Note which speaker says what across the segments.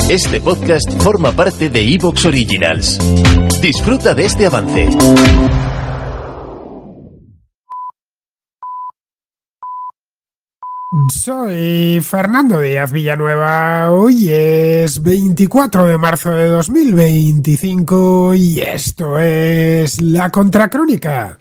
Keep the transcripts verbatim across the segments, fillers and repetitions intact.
Speaker 1: Este podcast forma parte de iVoox Originals. Disfruta de este avance.
Speaker 2: Soy Fernando Díaz Villanueva. Hoy es veinticuatro de marzo de dos mil veinticinco y esto es La Contracrónica.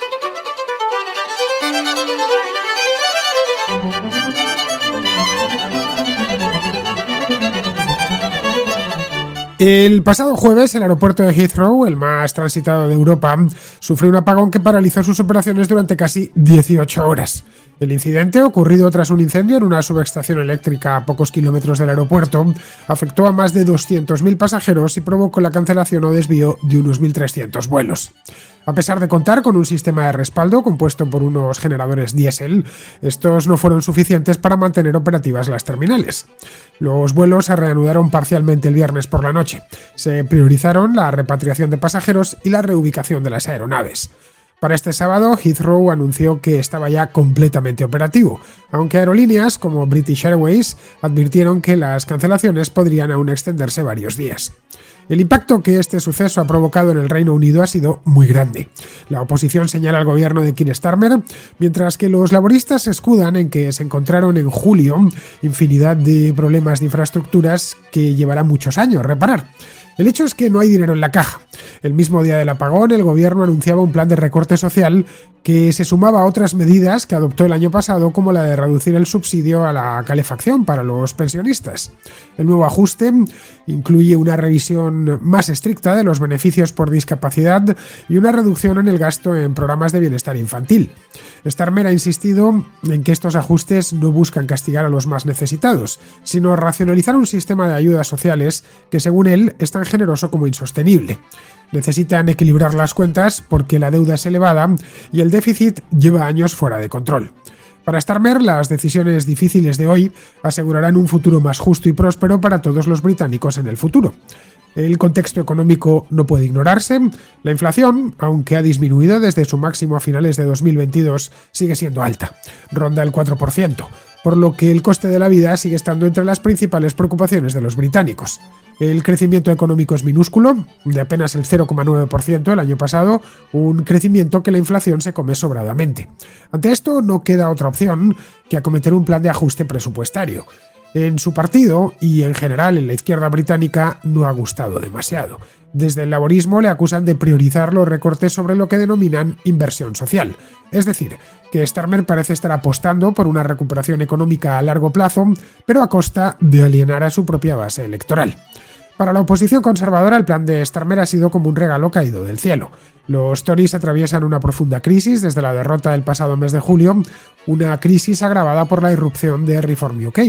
Speaker 2: El pasado jueves, el aeropuerto de Heathrow, el más transitado de Europa, sufrió un apagón que paralizó sus operaciones durante casi dieciocho horas. El incidente, ocurrido tras un incendio en una subestación eléctrica a pocos kilómetros del aeropuerto, afectó a más de doscientos mil pasajeros y provocó la cancelación o desvío de unos mil trescientos vuelos. A pesar de contar con un sistema de respaldo compuesto por unos generadores diésel, estos no fueron suficientes para mantener operativas las terminales. Los vuelos se reanudaron parcialmente el viernes por la noche. Se priorizaron la repatriación de pasajeros y la reubicación de las aeronaves. Para este sábado, Heathrow anunció que estaba ya completamente operativo, aunque aerolíneas como British Airways advirtieron que las cancelaciones podrían aún extenderse varios días. El impacto que este suceso ha provocado en el Reino Unido ha sido muy grande. La oposición señala al gobierno de Keir Starmer, mientras que los laboristas se escudan en que se encontraron en julio infinidad de problemas de infraestructuras que llevará muchos años reparar. El hecho es que no hay dinero en la caja. El mismo día del apagón, el gobierno anunciaba un plan de recorte social que se sumaba a otras medidas que adoptó el año pasado, como la de reducir el subsidio a la calefacción para los pensionistas. El nuevo ajuste incluye una revisión más estricta de los beneficios por discapacidad y una reducción en el gasto en programas de bienestar infantil. Starmer ha insistido en que estos ajustes no buscan castigar a los más necesitados, sino racionalizar un sistema de ayudas sociales que, según él, es tan generoso como insostenible. Necesitan equilibrar las cuentas porque la deuda es elevada y el déficit lleva años fuera de control. Para Starmer, las decisiones difíciles de hoy asegurarán un futuro más justo y próspero para todos los británicos en el futuro. El contexto económico no puede ignorarse. La inflación, aunque ha disminuido desde su máximo a finales de dos mil veintidós, sigue siendo alta, ronda el cuatro por ciento, por lo que el coste de la vida sigue estando entre las principales preocupaciones de los británicos. El crecimiento económico es minúsculo, de apenas el cero coma nueve por ciento el año pasado, un crecimiento que la inflación se come sobradamente. Ante esto no queda otra opción que acometer un plan de ajuste presupuestario. En su partido, y en general en la izquierda británica, no ha gustado demasiado. Desde el laborismo le acusan de priorizar los recortes sobre lo que denominan inversión social. Es decir, que Starmer parece estar apostando por una recuperación económica a largo plazo, pero a costa de alienar a su propia base electoral. Para la oposición conservadora, el plan de Starmer ha sido como un regalo caído del cielo. Los Tories atraviesan una profunda crisis desde la derrota del pasado mes de julio, una crisis agravada por la irrupción de Reform U K,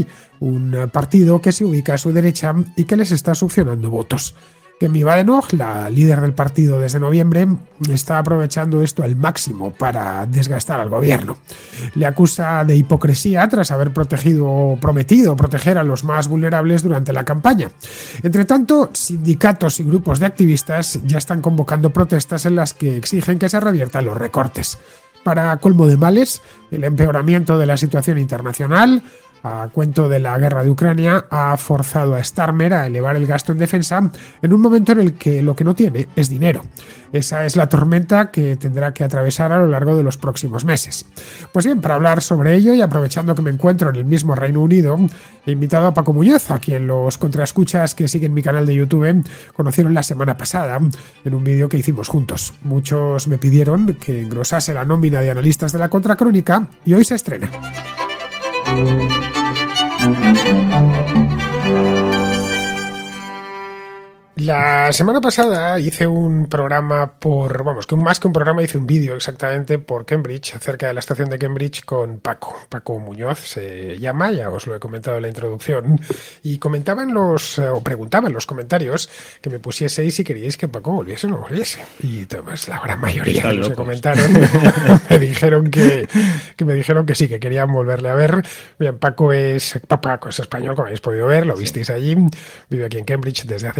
Speaker 2: un partido que se ubica a su derecha y que les está succionando votos. Kemi Badenoch, la líder del partido desde noviembre, está aprovechando esto al máximo para desgastar al gobierno. Le acusa de hipocresía tras haber protegido o prometido proteger a los más vulnerables durante la campaña. Entre tanto, sindicatos y grupos de activistas ya están convocando protestas en las que exigen que se reviertan los recortes. Para colmo de males, el empeoramiento de la situación internacional, a cuento de la guerra de Ucrania, ha forzado a Starmer a elevar el gasto en defensa en un momento en el que lo que no tiene es dinero. Esa es la tormenta que tendrá que atravesar a lo largo de los próximos meses. Pues bien, para hablar sobre ello y aprovechando que me encuentro en el mismo Reino Unido, he invitado a Paco Muñoz, a quien los contraescuchas que siguen mi canal de YouTube conocieron la semana pasada en un vídeo que hicimos juntos. Muchos me pidieron que engrosase la nómina de analistas de La Contracrónica y hoy se estrena. La semana pasada hice un programa por, vamos, que más que un programa hice un vídeo exactamente por Cambridge, acerca de la estación de Cambridge con Paco. Paco Muñoz se llama, ya os lo he comentado en la introducción, y comentaba en los, o preguntaba en los comentarios que me pusieseis si queríais que Paco volviese o no volviese. Y pues, la gran mayoría de los que comentaron me dijeron que, que me dijeron que sí, que querían volverle a ver. Bien, Paco es, Paco es español, como habéis podido ver, lo visteis allí, vive aquí en Cambridge desde hace ya muchos años.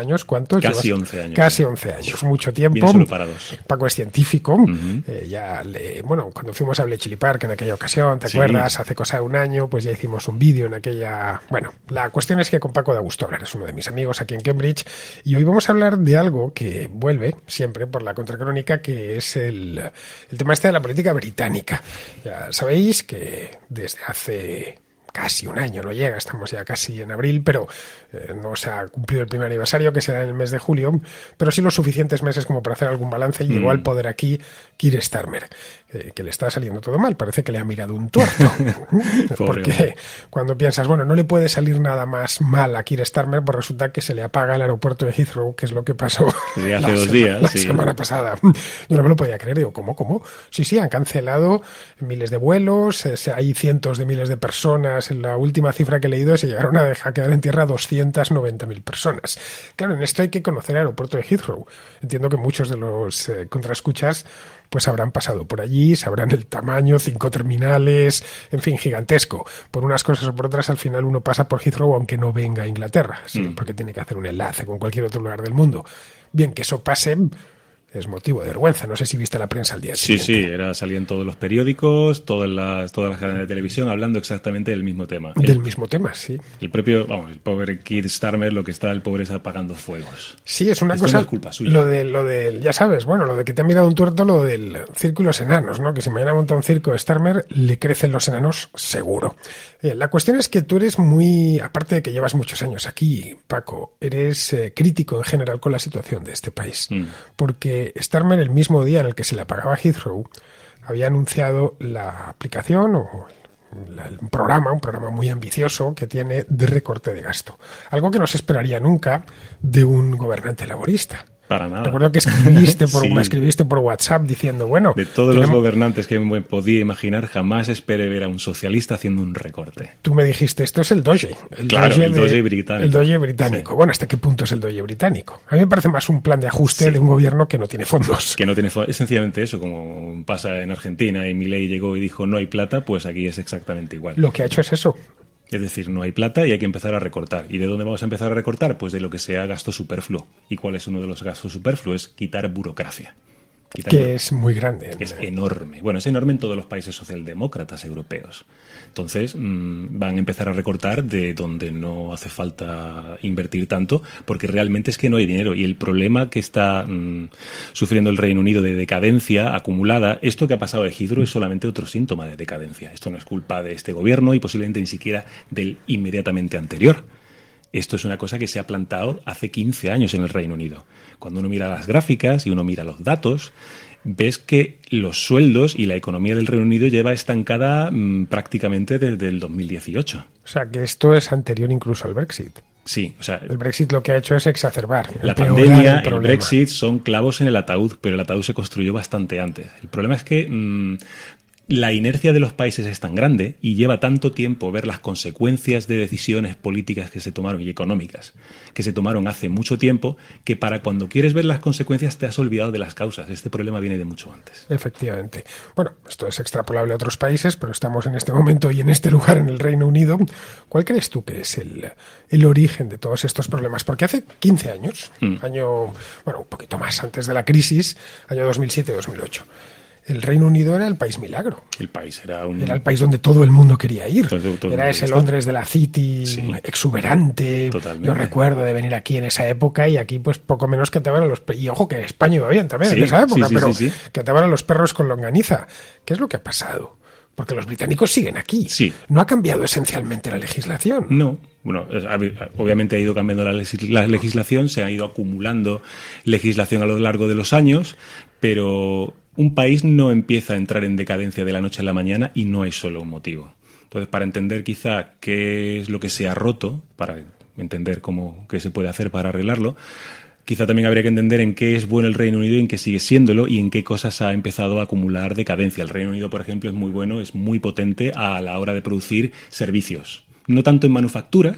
Speaker 2: años, ¿cuántos?
Speaker 3: Casi
Speaker 2: Llevas?
Speaker 3: once años.
Speaker 2: Casi once años, mucho tiempo.
Speaker 3: Bien solo para dos.
Speaker 2: Paco es científico.
Speaker 3: Uh-huh.
Speaker 2: Eh, ya le, bueno, cuando fuimos a Bletchley Park en aquella ocasión, ¿te
Speaker 3: Sí.
Speaker 2: acuerdas? Hace cosa de un año, pues ya hicimos un vídeo en aquella... Bueno, la cuestión es que con Paco da gusto hablar, es uno de mis amigos aquí en Cambridge, y hoy vamos a hablar de algo que vuelve siempre por la contracrónica, que es el, el tema este de la política británica. Ya sabéis que desde hace... casi un año, no llega, estamos ya casi en abril, pero eh, no se ha cumplido el primer aniversario, que será en el mes de julio, pero sí los suficientes meses como para hacer algún balance. Y llegó
Speaker 3: Mm.
Speaker 2: al poder aquí Keir Starmer, eh, que le está saliendo todo mal, parece que le ha mirado un tuerto. Porque
Speaker 3: hombre.
Speaker 2: cuando piensas, bueno, no le puede salir nada más mal a Keir Starmer, pues resulta que se le apaga el aeropuerto de Heathrow, que es lo que pasó
Speaker 3: Sí, hace
Speaker 2: la
Speaker 3: dos
Speaker 2: sema-
Speaker 3: días,
Speaker 2: la
Speaker 3: sí.
Speaker 2: semana pasada. Yo no me lo podía creer, digo, ¿cómo, cómo? Sí, sí, han cancelado miles de vuelos, eh, se- hay cientos de miles de personas. En la última cifra que he leído se llegaron a dejar quedar en tierra doscientas noventa mil personas. Claro, en esto hay que conocer el aeropuerto de Heathrow. Entiendo que muchos de los eh, contraescuchas pues habrán pasado por allí, sabrán el tamaño, cinco terminales, en fin, gigantesco. Por unas cosas o por otras, al final uno pasa por Heathrow aunque no venga a Inglaterra, sí,
Speaker 3: Mm.
Speaker 2: porque tiene que hacer un enlace con cualquier otro lugar del mundo. Bien, que eso pase es motivo de vergüenza. No sé si viste la prensa al día
Speaker 3: Sí,
Speaker 2: siguiente.
Speaker 3: sí, era, salían todos los periódicos, todas las, todas las cadenas de televisión hablando exactamente del mismo tema.
Speaker 2: Del
Speaker 3: El,
Speaker 2: mismo tema, sí.
Speaker 3: el propio, vamos, el pobre Keir Starmer, lo que está, el pobre es apagando fuegos.
Speaker 2: Sí, es una
Speaker 3: Esto
Speaker 2: cosa.
Speaker 3: no es culpa suya.
Speaker 2: Lo de, lo del, ya sabes, bueno, lo de que te ha mirado un tuerto, lo del circo y los enanos, ¿no? Que si mañana monta un circo de Starmer, le crecen los enanos, seguro. Eh, la cuestión es que tú eres muy, aparte de que llevas muchos años aquí, Paco, eres eh, crítico en general con la situación de este país.
Speaker 3: Mm.
Speaker 2: Porque Starmer, el mismo día en el que se le apagaba Heathrow, había anunciado la aplicación o la- un programa, un programa muy ambicioso que tiene de recorte de gasto. Algo que no se esperaría nunca de un gobernante laborista.
Speaker 3: Para nada.
Speaker 2: Recuerdo que escribiste por,
Speaker 3: Sí.
Speaker 2: me escribiste por WhatsApp diciendo, bueno,
Speaker 3: De todos los
Speaker 2: tenemos-
Speaker 3: gobernantes que me podía imaginar, jamás esperé ver a un socialista haciendo un recorte.
Speaker 2: tú me dijiste, esto es el Doge. El
Speaker 3: Claro, el
Speaker 2: de-
Speaker 3: Doge británico.
Speaker 2: El Doge británico.
Speaker 3: Sí.
Speaker 2: Bueno, ¿hasta qué punto es el Doge británico? A mí me parece más un plan de ajuste
Speaker 3: Sí.
Speaker 2: de un gobierno que no tiene fondos.
Speaker 3: Que no tiene fo- es sencillamente eso, como pasa en Argentina y Milei llegó y dijo no hay plata, pues aquí es exactamente igual.
Speaker 2: Lo que ha hecho es eso.
Speaker 3: Es decir, no hay plata y hay que empezar a recortar. ¿Y de dónde vamos a empezar a recortar? Pues de lo que sea gasto superfluo. ¿Y cuál es uno de los gastos superfluos? Quitar burocracia. Quitar
Speaker 2: Que
Speaker 3: buro-
Speaker 2: es muy grande.
Speaker 3: es enorme. Bueno, es enorme en todos los países socialdemócratas europeos. Entonces, mmm, van a empezar a recortar de donde no hace falta invertir tanto, porque realmente es que no hay dinero. Y el problema que está mmm, sufriendo el Reino Unido de decadencia acumulada, esto que ha pasado de Heathrow es solamente otro síntoma de decadencia. Esto no es culpa de este gobierno y posiblemente ni siquiera del inmediatamente anterior. Esto es una cosa que se ha plantado hace quince años en el Reino Unido. Cuando uno mira las gráficas y uno mira los datos, ves que los sueldos y la economía del Reino Unido lleva estancada mmm, prácticamente desde el dos mil dieciocho.
Speaker 2: O sea, que esto es anterior incluso al Brexit.
Speaker 3: Sí, o sea,
Speaker 2: El Brexit lo que ha hecho es exacerbar.
Speaker 3: la
Speaker 2: empeorar
Speaker 3: pandemia,
Speaker 2: el
Speaker 3: el
Speaker 2: problema.
Speaker 3: Brexit son clavos en el ataúd, pero el ataúd se construyó bastante antes. El problema es que mmm, la inercia de los países es tan grande y lleva tanto tiempo ver las consecuencias de decisiones políticas que se tomaron y económicas que se tomaron hace mucho tiempo, que para cuando quieres ver las consecuencias te has olvidado de las causas. Este problema viene de mucho antes.
Speaker 2: Efectivamente. Bueno, esto es extrapolable a otros países, pero estamos en este momento y en este lugar, en el Reino Unido. ¿Cuál crees tú que es el, el origen de todos estos problemas? Porque hace quince años,
Speaker 3: Mm.
Speaker 2: año, bueno, un poquito más antes de la crisis, año dos mil siete dos mil ocho, el Reino Unido era el país milagro.
Speaker 3: El país era un...
Speaker 2: Era el país donde todo el mundo quería ir.
Speaker 3: Todo- todo el
Speaker 2: Era
Speaker 3: mundo
Speaker 2: ese
Speaker 3: está.
Speaker 2: Londres de la City,
Speaker 3: Sí.
Speaker 2: exuberante.
Speaker 3: Totalmente.
Speaker 2: Yo recuerdo de venir aquí en esa época y aquí pues poco menos que ataban a los perros. Y ojo que en España iba bien también
Speaker 3: Sí,
Speaker 2: en esa época,
Speaker 3: sí, sí,
Speaker 2: pero
Speaker 3: sí, sí.
Speaker 2: que ataban a los perros con longaniza. ¿Qué es lo que ha pasado? Porque los británicos siguen aquí.
Speaker 3: Sí.
Speaker 2: No ha cambiado esencialmente la legislación.
Speaker 3: No, bueno, es- ha- obviamente ha ido cambiando la, legis- la legislación, se ha ido acumulando legislación a lo largo de los años, pero un país no empieza a entrar en decadencia de la noche a la mañana y no hay solo un motivo. Entonces, para entender quizá qué es lo que se ha roto, para entender cómo qué se puede hacer para arreglarlo, quizá también habría que entender en qué es bueno el Reino Unido y en qué sigue siéndolo y en qué cosas ha empezado a acumular decadencia. El Reino Unido, por ejemplo, es muy bueno, es muy potente a la hora de producir servicios. No tanto en manufacturas, pero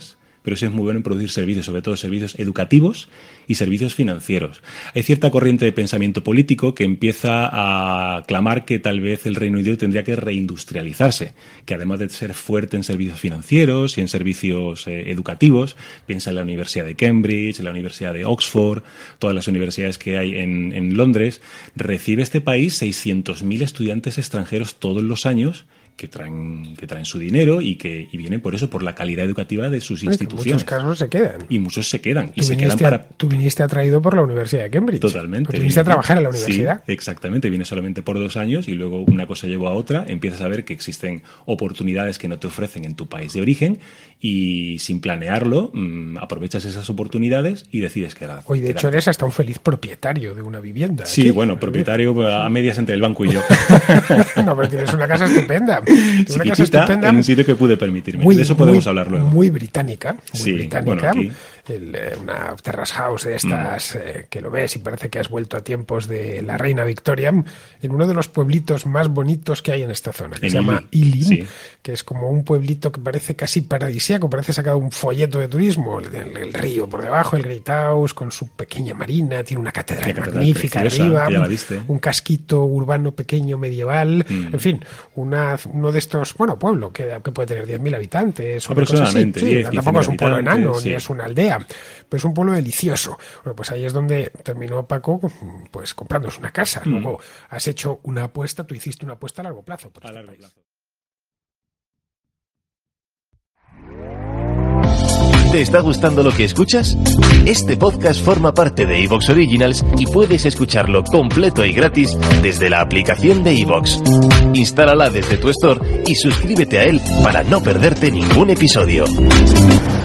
Speaker 3: pero sí es muy bueno en producir servicios, sobre todo servicios educativos y servicios financieros. Hay cierta corriente de pensamiento político que empieza a clamar que tal vez el Reino Unido tendría que reindustrializarse, que además de ser fuerte en servicios financieros y en servicios eh, educativos, piensa en la Universidad de Cambridge, en la Universidad de Oxford, todas las universidades que hay en, en Londres, recibe este país seiscientos mil estudiantes extranjeros todos los años que traen, que traen su dinero y que y vienen por eso, por la calidad educativa de sus instituciones.
Speaker 2: En muchos casos se quedan.
Speaker 3: Y muchos se quedan. Y
Speaker 2: tú,
Speaker 3: se
Speaker 2: viniste
Speaker 3: quedan para...
Speaker 2: a, tú viniste atraído por la Universidad de Cambridge.
Speaker 3: Totalmente.
Speaker 2: Tú viniste a trabajar en la universidad.
Speaker 3: Sí, exactamente. Vienes solamente por dos años y luego una cosa llevó a otra. Empiezas a ver que existen oportunidades que no te ofrecen en tu país de origen y sin planearlo mmm, aprovechas esas oportunidades y decides quedar.
Speaker 2: Hoy, de hecho, eres hasta un feliz propietario de una vivienda.
Speaker 3: Sí,
Speaker 2: ¿Qué?
Speaker 3: bueno, propietario a medias entre el banco y yo.
Speaker 2: No, pero tienes una casa estupenda.
Speaker 3: Tienes una casa estupenda en un sitio que pude permitirme.
Speaker 2: Muy,
Speaker 3: de eso podemos
Speaker 2: muy,
Speaker 3: hablar luego.
Speaker 2: Muy británica. Muy
Speaker 3: sí,
Speaker 2: británica.
Speaker 3: Bueno, aquí...
Speaker 2: El, eh, una terrace house de estas mm. eh, que lo ves y parece que has vuelto a tiempos de la reina Victoria, en uno de los pueblitos más bonitos que hay en esta zona, que en se llama Ealing, sí. que es como un pueblito que parece casi paradisíaco, parece sacado un folleto de turismo, el, el, el río por debajo, el Great House con su pequeña marina, tiene una catedral, catedral magnífica preciosa, arriba, un casquito urbano pequeño medieval, mm. en fin, una, uno de estos, bueno, pueblo que, que puede tener diez mil habitantes,
Speaker 3: aproximadamente,
Speaker 2: sí, tampoco es un pueblo enano,
Speaker 3: sí.
Speaker 2: ni es una aldea. Pues un pueblo delicioso. Bueno, pues ahí es donde terminó Paco pues comprándose una casa. Mm. Luego has hecho una apuesta, tú hiciste una apuesta a largo plazo. Por
Speaker 3: a
Speaker 2: este
Speaker 3: largo
Speaker 2: país.
Speaker 3: plazo.
Speaker 1: ¿Te está gustando lo que escuchas? Este podcast forma parte de iVoox Originals y puedes escucharlo completo y gratis desde la aplicación de iVoox. Instálala desde tu store y suscríbete a él para no perderte ningún episodio.